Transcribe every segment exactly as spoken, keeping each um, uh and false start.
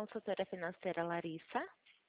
consultora financeira Larissa.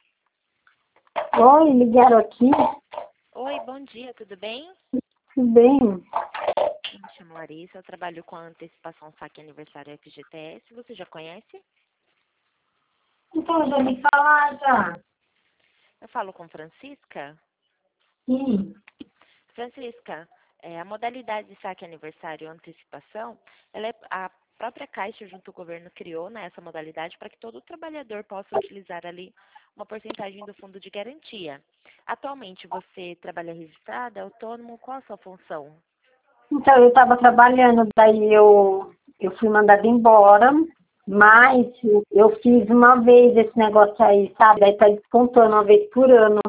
Oi, ligaram aqui? Oi, bom dia, tudo bem? Tudo bem? Me chamo Larissa, eu trabalho com a antecipação saque aniversário F G T S. Você já conhece? Então, já me falar já. Eu falo com Francisca. Sim. Francisca, é, a modalidade de saque aniversário antecipação, ela é a própria Caixa junto com o governo criou, né, essa modalidade para que todo trabalhador possa utilizar ali uma porcentagem do fundo de garantia. Atualmente você trabalha registrado, é autônomo, qual a sua função? Então, eu estava trabalhando, daí eu, eu fui mandada embora, mas eu fiz uma vez esse negócio aí, sabe? Daí tá descontando uma vez por ano.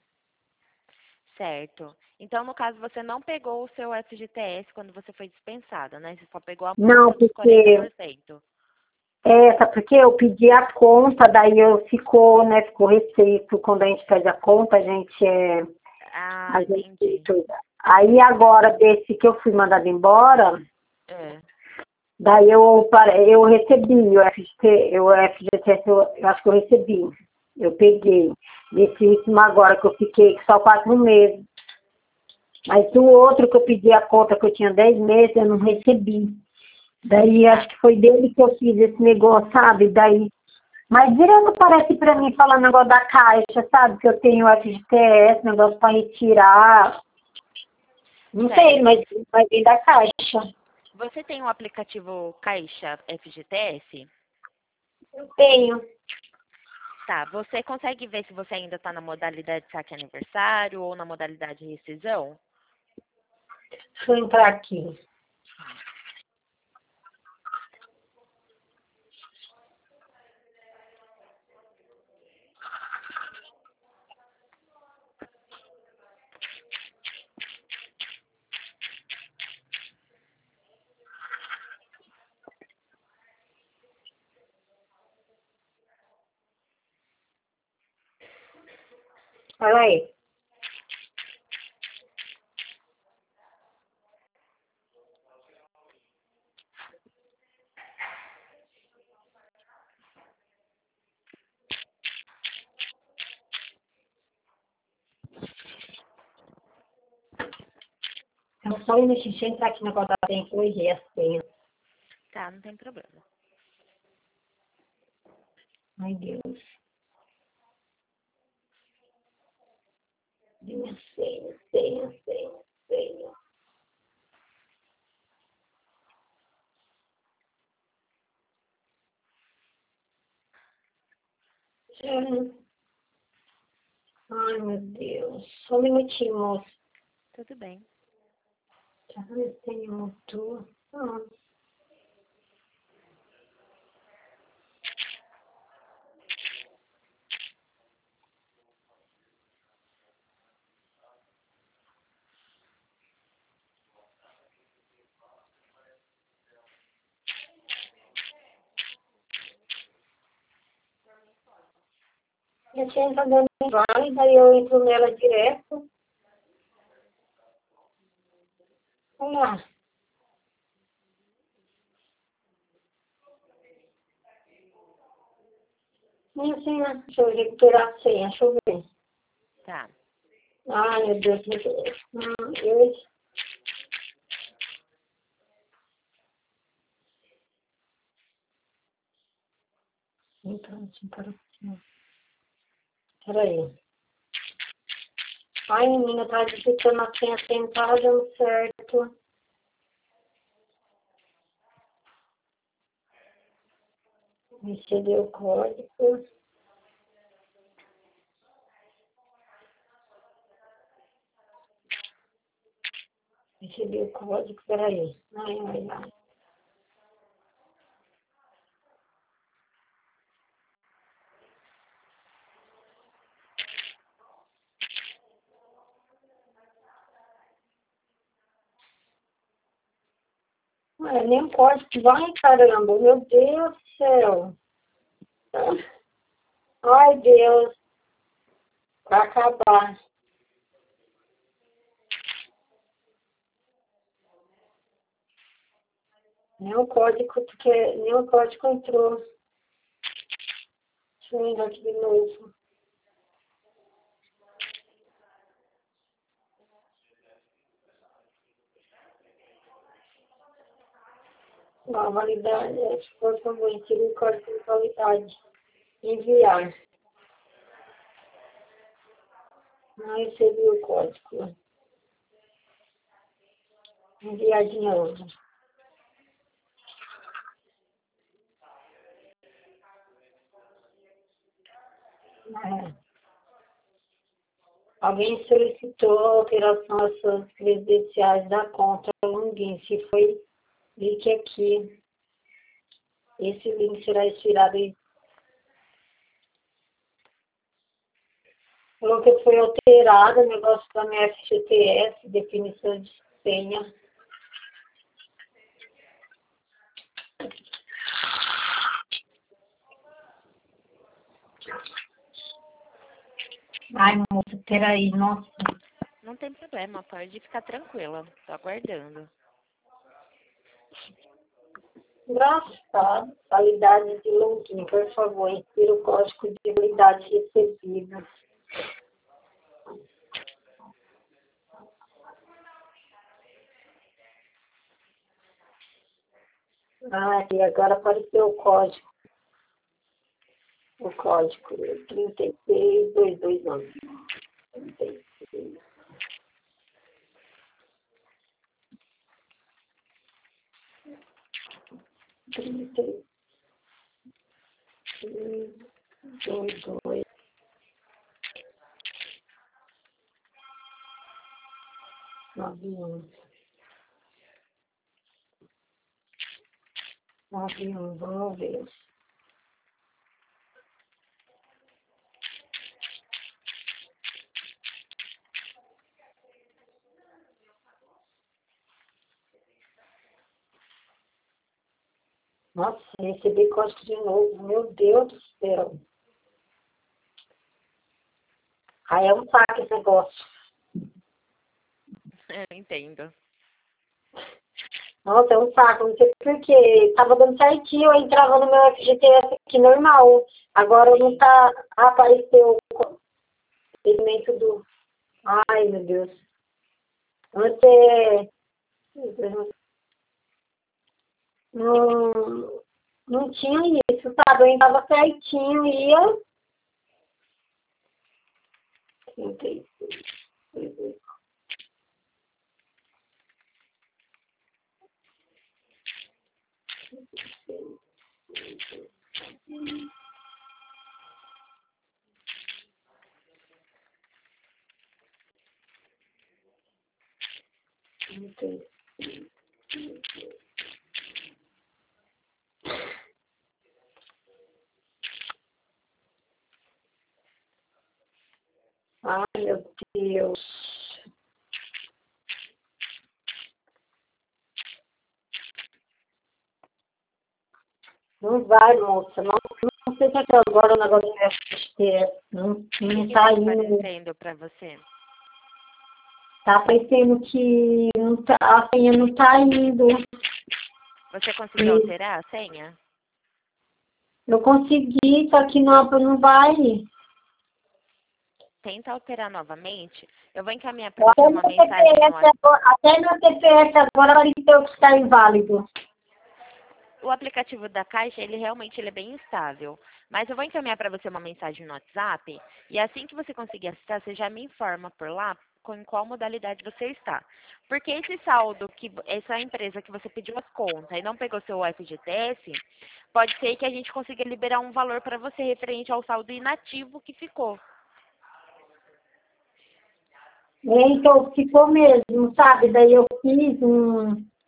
Certo. Então, no caso, você não pegou o seu F G T S quando você foi dispensada, né? Você só pegou a Não, conta dos quarenta porque, por cento. é, sabe porque eu pedi a conta, daí eu ficou, né, ficou receito, quando a gente pede a conta, a gente é... Ah, A gente, entendi. aí agora, desse que eu fui mandada embora, É. daí eu, pare- eu recebi o F G T, o F G T S, eu, eu acho que eu recebi. Eu peguei. Esse último agora que eu fiquei só quatro meses. Mas o outro que eu pedi a conta que eu tinha dez meses, eu não recebi. Daí Tá. acho que foi dele que eu fiz esse negócio, sabe? Daí. Mas virando parece pra mim falar negócio da caixa, sabe? Que eu tenho o F G T S, negócio pra retirar. Não sei, Certo. mas vai vir da caixa. Você tem o aplicativo Caixa F G T S? Eu tenho. Tá. Você consegue ver se você ainda está na modalidade saque aniversário ou na modalidade rescisão? Deixa eu entrar aqui. Olha aí. Eu só um minutinho, deixa eu entrar aqui no negócio da senha, que eu errei a senha. Tá, não tem problema. Ai, Deus. Minha senha, senha, senha, senha. É. Ai, meu Deus. Só um minutinho, moço. Tudo bem. Já não tenho motor. Ah. Minha senha tá dando inválida, daí eu entro nela direto. Vamos lá. Minha senha, deixa eu recuperar a senha, deixa eu ver. Tá. Ai, meu Deus, meu Deus. Hum, eu... Então, para. Peraí. Ai, menina, tá digitando a senha, a senha não tava dando certo. Receber o código. Receber o código, peraí. Ai, ai, ai. Ai, nem pode. Vai, caramba. Meu Deus do céu. Ai, Deus. Vai acabar. Nem o código, porque nem o código entrou. Deixa eu entrar aqui de novo. A validade é, por favor, insira o código de validade. Enviar. Não recebi o código. Enviar de novo. É. Alguém solicitou alteração às suas credenciais da conta login. Se foi, clique aqui. Esse link será expirado em... Falou que foi alterado o negócio da minha F G T S, definição de senha. Ai, moça, peraí, nossa. Não tem problema, pode ficar tranquila. Tô aguardando. Engraçado. Validade de login, por favor, insira o código de validade recebida. Ah, e agora apareceu o código. O código trinta e seis, duzentos e vinte e nove. trinta e seis. trinta e seis, dois, dois, nove, um. nove, um, vamos ver. Nossa, recebi código de novo. Meu Deus do céu. Aí é um saco esse negócio. Eu entendo. Nossa, é um saco. Não sei porquê. Tava dando certinho, eu entrava no meu F G T S aqui normal. Agora não tá... Apareceu o segmento do... Ai, meu Deus. Você... Não, não tinha isso, sabe? Eu entrava certinho, ia... trinta e seis. Ai, meu Deus. Não vai, moça. Não, não sei se até agora o negócio do F G T S não, O que não que tá tá indo. aparecendo pra você? Tá parecendo que não tá, a senha não tá indo. Você conseguiu E alterar a senha? eu consegui, só que não, não vai. Tenta alterar novamente. Eu vou encaminhar para você Até uma no mensagem no T P S WhatsApp. agora, até no T P S agora apareceu que está inválido. O aplicativo da Caixa, ele realmente ele é bem instável. Mas eu vou encaminhar para você uma mensagem no WhatsApp. E assim que você conseguir acessar, você já me informa por lá com em qual modalidade você está. Porque esse saldo, que essa empresa que você pediu as contas e não pegou seu F G T S, pode ser que a gente consiga liberar um valor para você referente ao saldo inativo que ficou. Então ficou mesmo, sabe? Daí eu fiz um,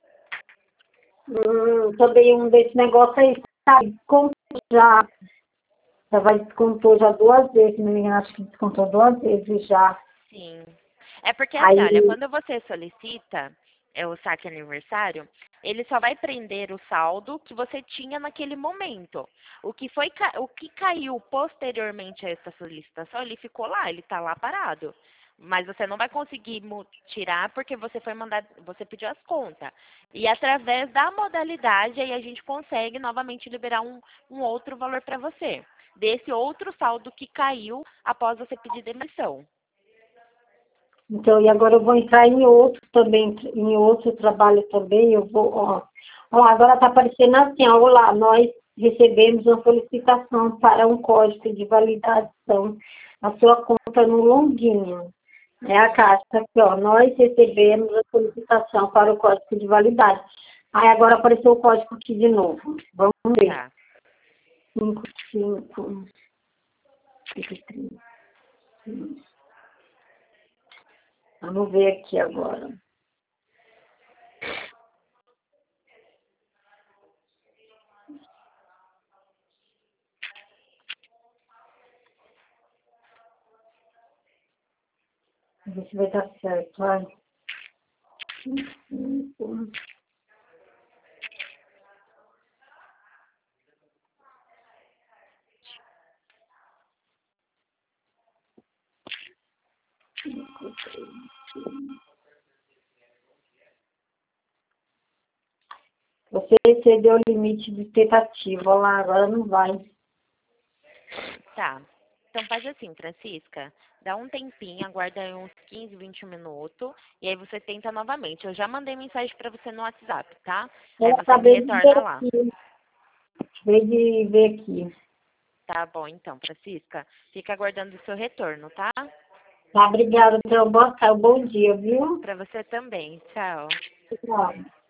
um também um desse negócio aí, sabe? Descontou já. Já vai descontou já duas vezes, se não me engano, acho que descontou duas vezes já. Sim. É porque assim, olha, Aí, quando você solicita é, o saque aniversário, ele só vai prender o saldo que você tinha naquele momento. O que foi ca- o que caiu posteriormente a essa solicitação, ele ficou lá, ele está lá parado. Mas você não vai conseguir mu- tirar porque você foi mandado, você pediu as contas. E através da modalidade aí a gente consegue novamente liberar um, um outro valor para você. desse outro saldo que caiu após você pedir demissão. Então, e agora eu vou entrar em outro também, em outro trabalho também, eu vou, ó. Ó, agora está aparecendo assim, ó, olá, nós recebemos uma solicitação para um código de validação a sua conta no Londrina. É a caixa aqui, ó, nós recebemos a solicitação para o código de validade. Aí agora apareceu o código aqui de novo. Vamos ver. Tá. cinco, cinco, três. Vamos ver aqui agora. Vamos ver se vai dar certo. Vai. Cinco. Cinco, três. Você excedeu o limite de tentativa. Olha lá, agora não vai. Tá. Então faz assim, Francisca. Dá um tempinho, aguarda aí uns quinze, vinte minutos. E aí você tenta novamente. Eu já mandei mensagem para você no WhatsApp, tá? Aí Eu você me acabei de ver retorna lá. aqui. Acabei de ver aqui. Tá bom, então, Francisca. Fica aguardando o seu retorno, tá? Tá, obrigada. Então, boa tarde, bom dia, viu? Para você também. Tchau. Tchau.